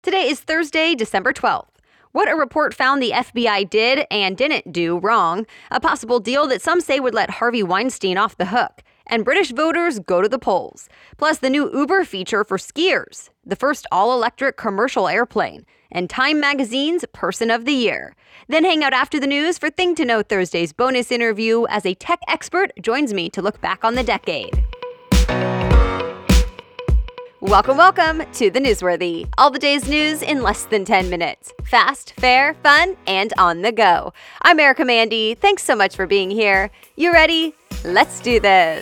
Today is Thursday, December 12th. What a report found the FBI did and didn't do wrong. A possible deal that some say would let Harvey Weinstein off the hook. And British voters go to the polls. Plus the new Uber feature for skiers. The first all-electric commercial airplane. And Time Magazine's Person of the Year. Then hang out after the news for Thing to Know Thursday's bonus interview as a tech expert joins me to look back on the decade. Welcome to The Newsworthy. All the day's news in less than 10 minutes. Fast, fair, fun, and on the go. I'm Erica Mandy. Thanks so much for being here. You ready? Let's do this.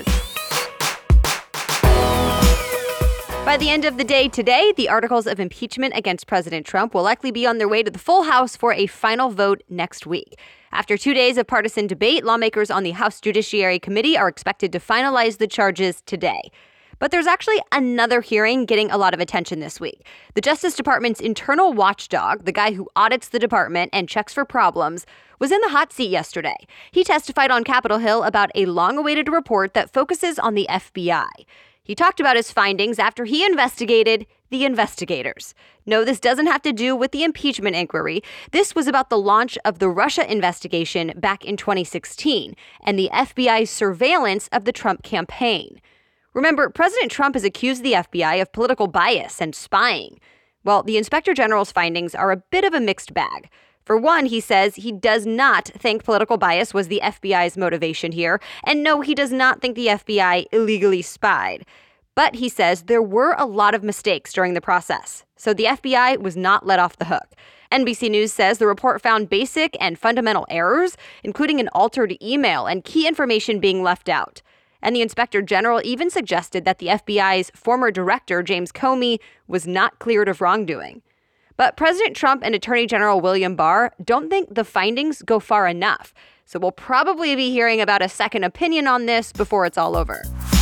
By the end of the day today, the articles of impeachment against President Trump will likely be on their way to the full House for a final vote next week. After 2 days of partisan debate, lawmakers on the House Judiciary Committee are expected to finalize the charges today. But there's actually another hearing getting a lot of attention this week. The Justice Department's internal watchdog, the guy who audits the department and checks for problems, was in the hot seat yesterday. He testified on Capitol Hill about a long-awaited report that focuses on the FBI. He talked about his findings after he investigated the investigators. No, this doesn't have to do with the impeachment inquiry. This was about the launch of the Russia investigation back in 2016 and the FBI's surveillance of the Trump campaign. Remember, President Trump has accused the FBI of political bias and spying. Well, the Inspector General's findings are a bit of a mixed bag. For one, he says he does not think political bias was the FBI's motivation here. And no, he does not think the FBI illegally spied. But he says there were a lot of mistakes during the process. So the FBI was not let off the hook. NBC News says the report found basic and fundamental errors, including an altered email and key information being left out. And the Inspector General even suggested that the FBI's former director, James Comey, was not cleared of wrongdoing. But President Trump and Attorney General William Barr don't think the findings go far enough. So we'll probably be hearing about a second opinion on this before it's all over.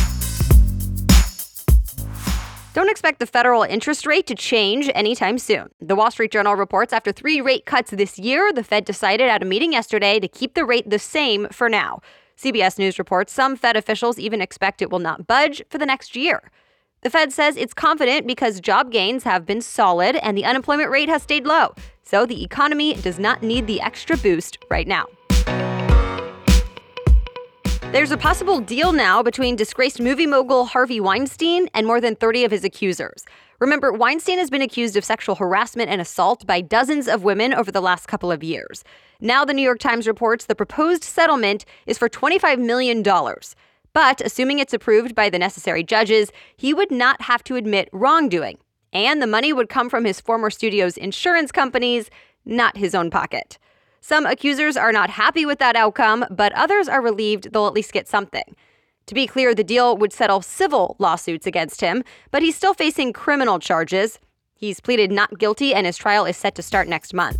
Don't expect the federal interest rate to change anytime soon. The Wall Street Journal reports after 3 rate cuts this year, the Fed decided at a meeting yesterday to keep the rate the same for now. CBS News reports some Fed officials even expect it will not budge for the next year. The Fed says it's confident because job gains have been solid and the unemployment rate has stayed low. So the economy does not need the extra boost right now. There's a possible deal now between disgraced movie mogul Harvey Weinstein and more than 30 of his accusers. Remember, Weinstein has been accused of sexual harassment and assault by dozens of women over the last couple of years. Now the New York Times reports the proposed settlement is for $25 million. But assuming it's approved by the necessary judges, he would not have to admit wrongdoing. And the money would come from his former studio's insurance companies, not his own pocket. Some accusers are not happy with that outcome, but others are relieved they'll at least get something. To be clear, the deal would settle civil lawsuits against him, but he's still facing criminal charges. He's pleaded not guilty and his trial is set to start next month.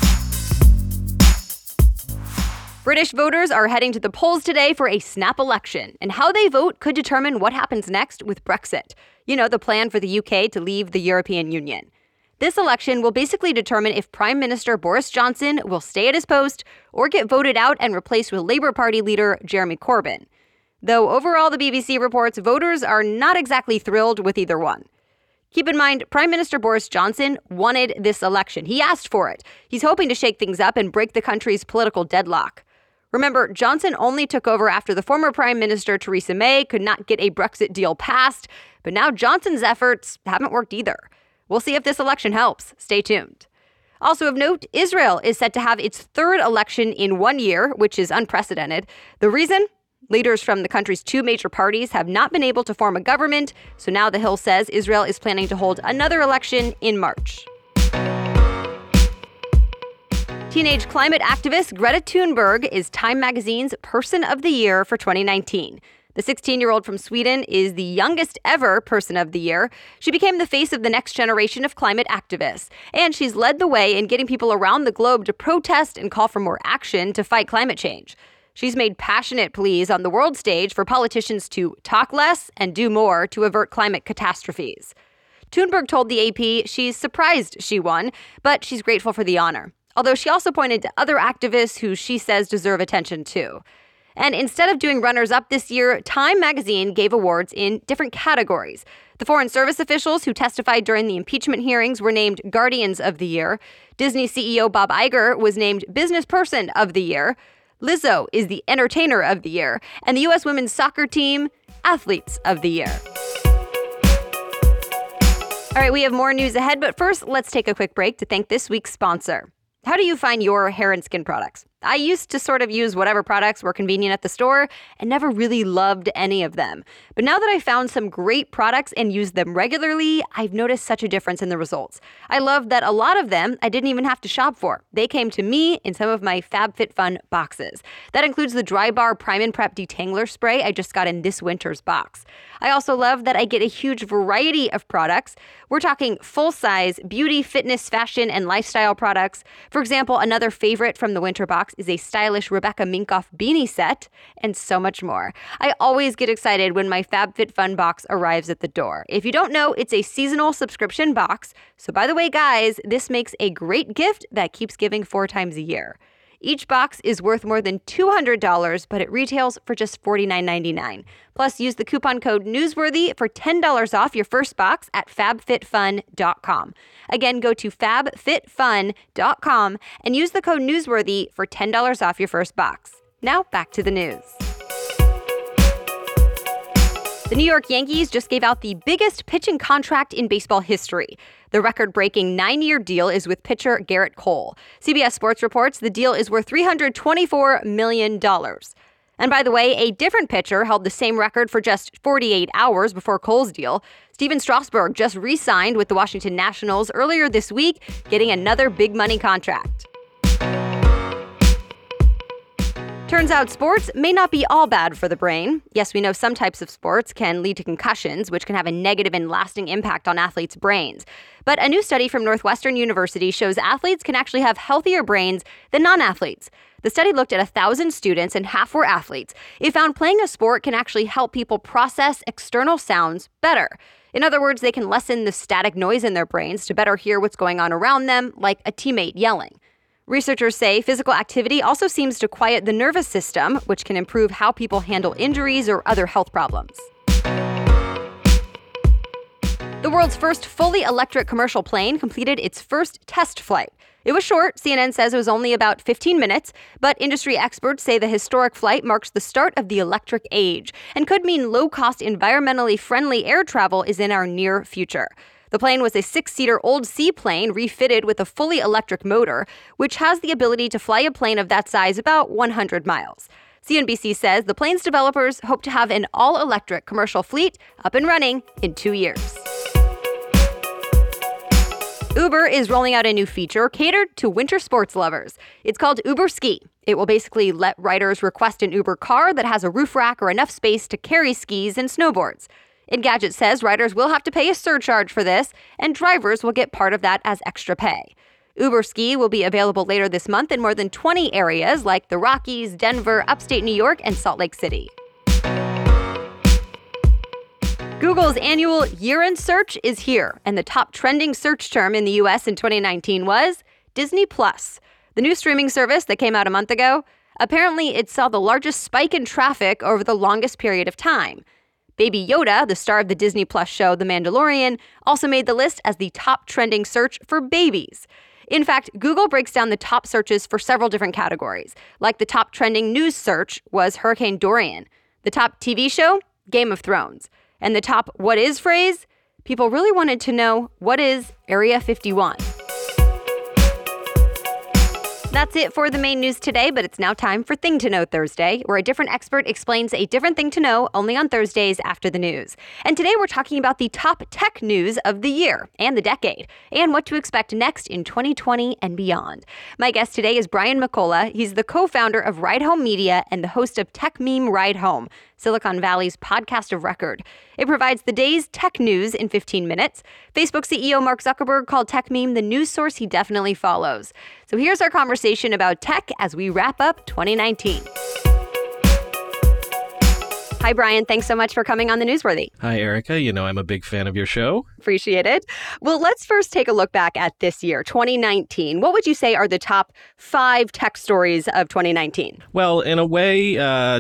British voters are heading to the polls today for a snap election, and how they vote could determine what happens next with Brexit. You know, the plan for the UK to leave the European Union. This election will basically determine if Prime Minister Boris Johnson will stay at his post or get voted out and replaced with Labour Party leader Jeremy Corbyn. Though overall, the BBC reports voters are not exactly thrilled with either one. Keep in mind, Prime Minister Boris Johnson wanted this election. He asked for it. He's hoping to shake things up and break the country's political deadlock. Remember, Johnson only took over after the former Prime Minister Theresa May could not get a Brexit deal passed, but now Johnson's efforts haven't worked either. We'll see if this election helps. Stay tuned. Also of note, Israel is set to have its third election in 1 year, which is unprecedented. The reason? Leaders from the country's 2 major parties have not been able to form a government, so now The Hill says Israel is planning to hold another election in March. Teenage climate activist Greta Thunberg is Time Magazine's Person of the Year for 2019. The 16-year-old from Sweden is the youngest ever Person of the Year. She became the face of the next generation of climate activists, and she's led the way in getting people around the globe to protest and call for more action to fight climate change. She's made passionate pleas on the world stage for politicians to talk less and do more to avert climate catastrophes. Thunberg told the AP she's surprised she won, but she's grateful for the honor. Although she also pointed to other activists who she says deserve attention too. And instead of doing runners-up this year, Time magazine gave awards in different categories. The Foreign Service officials who testified during the impeachment hearings were named Guardians of the Year. Disney CEO Bob Iger was named Business Person of the Year. Lizzo is the Entertainer of the Year. And the U.S. women's soccer team, Athletes of the Year. All right, we have more news ahead, but first, let's take a quick break to thank this week's sponsor. How do you find your hair and skin products? I used to sort of use whatever products were convenient at the store and never really loved any of them. But now that I found some great products and use them regularly, I've noticed such a difference in the results. I love that a lot of them I didn't even have to shop for. They came to me in some of my FabFitFun boxes. That includes the Drybar Prime and Prep Detangler Spray I just got in this winter's box. I also love that I get a huge variety of products. We're talking full-size beauty, fitness, fashion, and lifestyle products. For example, another favorite from the winter box is a stylish Rebecca Minkoff beanie set, and so much more. I always get excited when my FabFitFun box arrives at the door. If you don't know, it's a seasonal subscription box. So by the way, guys, this makes a great gift that keeps giving 4 times a year. Each box is worth more than $200, but it retails for just $49.99. Plus, use the coupon code Newsworthy for $10 off your first box at fabfitfun.com. Again, go to fabfitfun.com and use the code Newsworthy for $10 off your first box. Now, back to the news. The New York Yankees just gave out the biggest pitching contract in baseball history. The record-breaking 9-year deal is with pitcher Garrett Cole. CBS Sports reports the deal is worth $324 million. And by the way, a different pitcher held the same record for just 48 hours before Cole's deal. Steven Strasburg just re-signed with the Washington Nationals earlier this week, getting another big money contract. Turns out sports may not be all bad for the brain. Yes, we know some types of sports can lead to concussions, which can have a negative and lasting impact on athletes' brains. But a new study from Northwestern University shows athletes can actually have healthier brains than non-athletes. The study looked at 1,000 students and half were athletes. It found playing a sport can actually help people process external sounds better. In other words, they can lessen the static noise in their brains to better hear what's going on around them, like a teammate yelling. Researchers say physical activity also seems to quiet the nervous system, which can improve how people handle injuries or other health problems. The world's first fully electric commercial plane completed its first test flight. It was short. CNN says it was only about 15 minutes, but industry experts say the historic flight marks the start of the electric age and could mean low-cost, environmentally friendly air travel is in our near future. The plane was a 6-seater old seaplane refitted with a fully electric motor, which has the ability to fly a plane of that size about 100 miles. CNBC says the plane's developers hope to have an all-electric commercial fleet up and running in 2 years. Uber is rolling out a new feature catered to winter sports lovers. It's called Uber Ski. It will basically let riders request an Uber car that has a roof rack or enough space to carry skis and snowboards. Engadget says riders will have to pay a surcharge for this, and drivers will get part of that as extra pay. Uber Ski will be available later this month in more than 20 areas like the Rockies, Denver, upstate New York, and Salt Lake City. Google's annual year-end search is here, and the top trending search term in the U.S. in 2019 was Disney+. The new streaming service that came out a month ago, apparently it saw the largest spike in traffic over the longest period of time. Baby Yoda, the star of the Disney Plus show The Mandalorian, also made the list as the top trending search for babies. In fact, Google breaks down the top searches for several different categories. Like the top trending news search was Hurricane Dorian. The top TV show, Game of Thrones. And the top what is phrase, people really wanted to know what is Area 51. That's it for the main news today, but it's now time for Thing to Know Thursday, where a different expert explains a different thing to know only on Thursdays after the news. And today we're talking about the top tech news of the year and the decade, and what to expect next in 2020 and beyond. My guest today is Brian McCullough. He's the co-founder of Ride Home Media and the host of Tech Meme Ride Home, Silicon Valley's podcast of record. It provides the day's tech news in 15 minutes. Facebook CEO Mark Zuckerberg called Tech Meme the news source he definitely follows. So here's our conversation about tech as we wrap up 2019. Hi, Brian. Thanks so much for coming on the Newsworthy. Hi, Erica. You know I'm a big fan of your show. Appreciate it. Well, let's first take a look back at this year, 2019. What would you say are the top 5 tech stories of 2019? Well, in a way,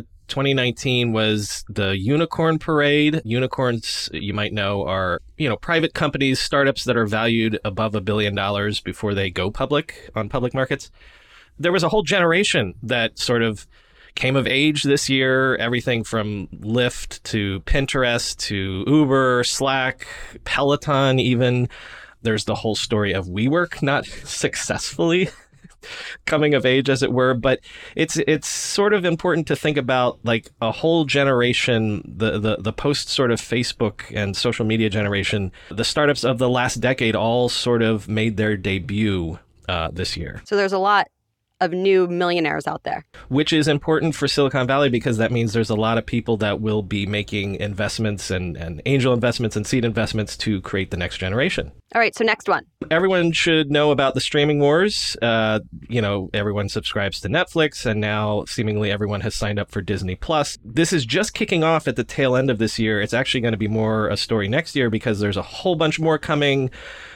2019 was the unicorn parade. Unicorns, you might know, are, private companies, startups that are valued above $1 billion before they go public on public markets. There was a whole generation that sort of came of age this year, everything from Lyft to Pinterest to Uber, Slack, Peloton even. There's the whole story of WeWork not successfully coming of age, as it were. But it's sort of important to think about like a whole generation, the post sort of Facebook and social media generation. The startups of the last decade all sort of made their debut this year. So there's a lot of new millionaires out there. Which is important for Silicon Valley because that means there's a lot of people that will be making investments and angel investments and seed investments to create the next generation. All right, so next one. Everyone should know about the streaming wars. Everyone subscribes to Netflix, and now seemingly everyone has signed up for Disney Plus. This is just kicking off at the tail end of this year. It's actually going to be more a story next year because there's a whole bunch more coming.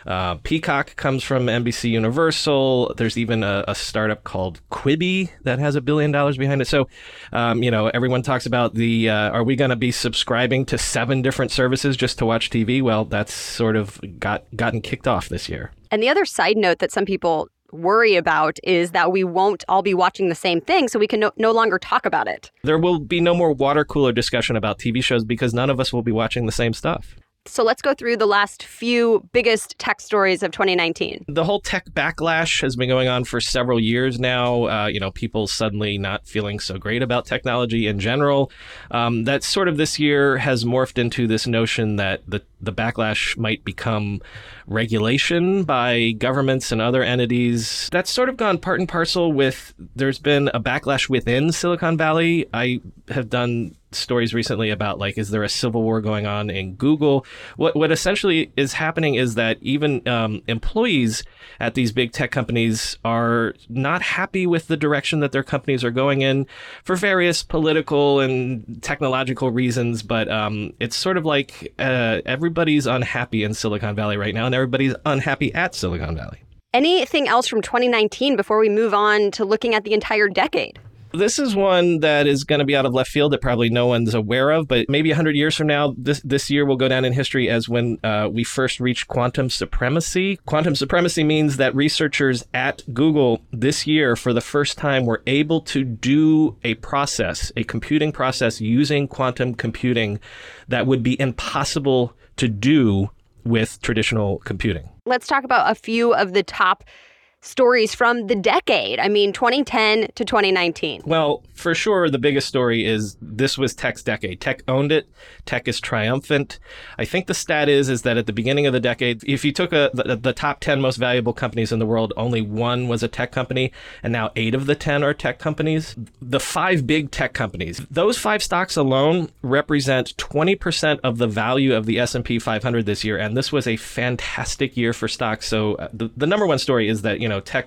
Peacock comes from NBC Universal. There's even a startup called Quibi that has $1 billion behind it. So, everyone talks about are we going to be subscribing to 7 different services just to watch TV? Well, that's sort of gotten kicked off this year. And the other side note that some people worry about is that we won't all be watching the same thing, so we can no longer talk about it. There will be no more water cooler discussion about TV shows because none of us will be watching the same stuff. So let's go through the last few biggest tech stories of 2019. The whole tech backlash has been going on for several years now. People suddenly not feeling so great about technology in general. That sort of this year has morphed into this notion that the backlash might become regulation by governments and other entities. That's sort of gone part and parcel with there's been a backlash within Silicon Valley. I have done stories recently about is there a civil war going on in Google? What essentially is happening is that even employees at these big tech companies are not happy with the direction that their companies are going in for various political and technological reasons. But it's sort of like everybody's unhappy in Silicon Valley right now, and everybody's unhappy at Silicon Valley. Anything else from 2019 before we move on to looking at the entire decade? This is one that is going to be out of left field that probably no one's aware of, but maybe 100 years from now, this year will go down in history as when we first reached quantum supremacy. Quantum supremacy means that researchers at Google this year, for the first time, were able to do a computing process using quantum computing that would be impossible to do with traditional computing. Let's talk about a few of the top stories from the decade. 2010 to 2019. Well, for sure, the biggest story is this was tech's decade. Tech owned it. Tech is triumphant. I think the stat is that at the beginning of the decade, if you took the top 10 most valuable companies in the world, only one was a tech company, and now 8 of the 10 are tech companies. The 5 big tech companies, those 5 stocks alone represent 20% of the value of the S&P 500 this year, and this was a fantastic year for stocks. So the number one story is that,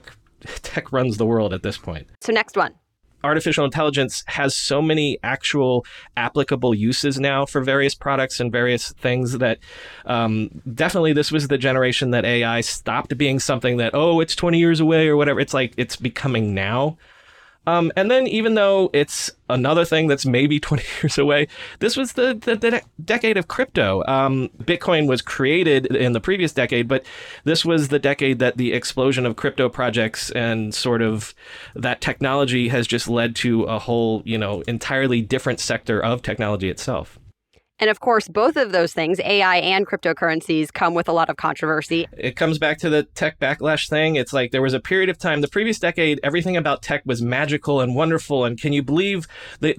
tech runs the world at this point. So next one. Artificial intelligence has so many actual applicable uses now for various products and various things that definitely this was the generation that AI stopped being something that, it's 20 years away or whatever. It's it's becoming now. And then even though it's another thing that's maybe 20 years away, this was the decade of crypto. Bitcoin was created in the previous decade, but this was the decade that the explosion of crypto projects and sort of that technology has just led to a whole, entirely different sector of technology itself. And of course, both of those things, AI and cryptocurrencies, come with a lot of controversy. It comes back to the tech backlash thing. It's there was a period of time, the previous decade, everything about tech was magical and wonderful. And can you believe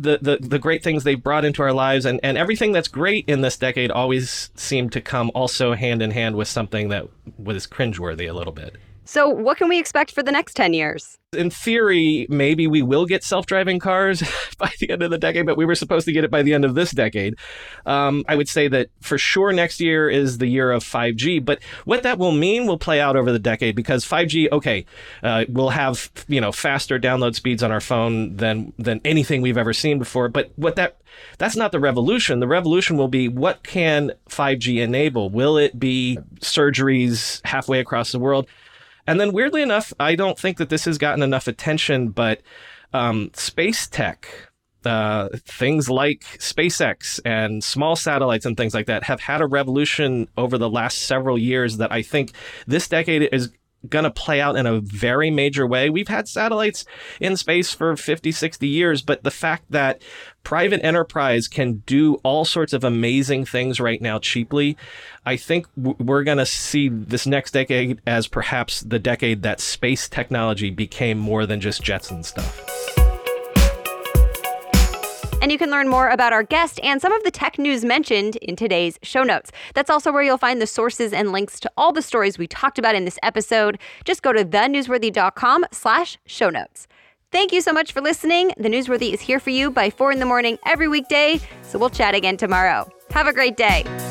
the great things they brought into our lives? And everything that's great in this decade always seemed to come also hand in hand with something that was cringeworthy a little bit. So what can we expect for the next 10 years? In theory, maybe we will get self-driving cars by the end of the decade, but we were supposed to get it by the end of this decade. I would say that for sure next year is the year of 5G, but what that will mean will play out over the decade, because 5G, we'll have, faster download speeds on our phone than anything we've ever seen before. But that's not the revolution. The revolution will be, what can 5G enable? Will it be surgeries halfway across the world? And then weirdly enough, I don't think that this has gotten enough attention, but space tech, things like SpaceX and small satellites and things like that have had a revolution over the last several years that I think this decade is going to play out in a very major way. We've had satellites in space for 50, 60 years, but the fact that private enterprise can do all sorts of amazing things right now cheaply, I think we're going to see this next decade as perhaps the decade that space technology became more than just jets and stuff. And you can learn more about our guest and some of the tech news mentioned in today's show notes. That's also where you'll find the sources and links to all the stories we talked about in this episode. Just go to thenewsworthy.com/show notes. Thank you so much for listening. The Newsworthy is here for you by 4 a.m. every weekday, so we'll chat again tomorrow. Have a great day.